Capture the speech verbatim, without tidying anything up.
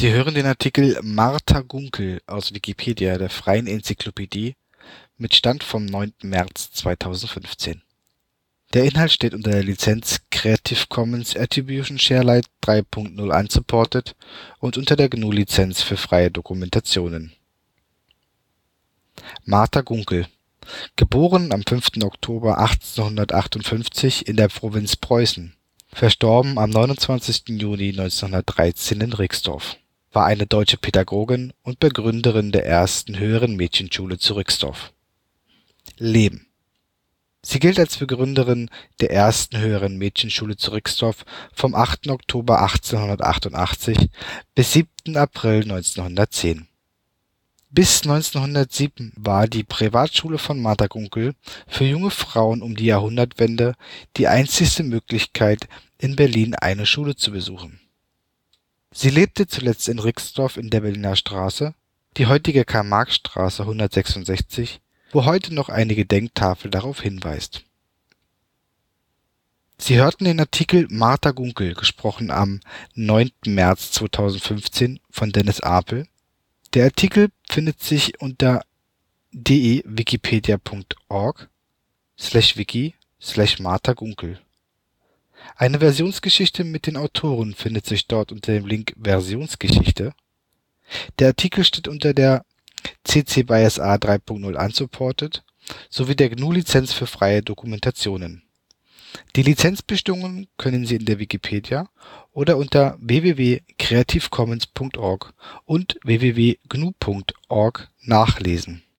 Sie hören den Artikel Martha Gunkel, aus Wikipedia, der freien Enzyklopädie. Mit Stand vom neunten März zweitausendfünfzehn. Der Inhalt steht unter der Lizenz Creative Commons Attribution Share Alike drei Punkt null Unported und unter der G N U Lizenz für freie Dokumentationen. Martha Gunkel, geboren am fünften Oktober achtzehnhundertachtundfünfzig in der Provinz Preußen, verstorben am neunundzwanzigsten Juni neunzehnhundertdreizehn in Rixdorf, war eine deutsche Pädagogin und Begründerin der ersten Höheren Mädchenschule zu Rixdorf. Leben: Sie gilt als Begründerin der ersten Höheren Mädchenschule zu Rixdorf vom achten Oktober achtzehnhundertachtundachtzig bis siebten April neunzehnhundertzehn. Bis neunzehnhundertsieben war die Privatschule von Martha Gunkel für junge Frauen um die Jahrhundertwende die einzigste Möglichkeit, in Berlin eine Schule zu besuchen. Sie lebte zuletzt in Rixdorf in der Berliner Straße, die heutige Karl-Marx-Straße hundertsechsundsechzig, wo heute noch eine Gedenktafel darauf hinweist. Sie hörten den Artikel Martha Gunkel, gesprochen am neunten März zweitausendfünfzehn von Dennis Apel. Der Artikel findet sich unter de-wikipedia.org slash wiki slash Martha Gunkel. Eine Versionsgeschichte mit den Autoren findet sich dort unter dem Link Versionsgeschichte. Der Artikel steht unter der C C B Y S A drei Punkt null Unsupported sowie der G N U Lizenz für freie Dokumentationen. Die Lizenzbestimmungen können Sie in der Wikipedia oder unter w w w punkt creative commons punkt org und w w w punkt g n u punkt org nachlesen.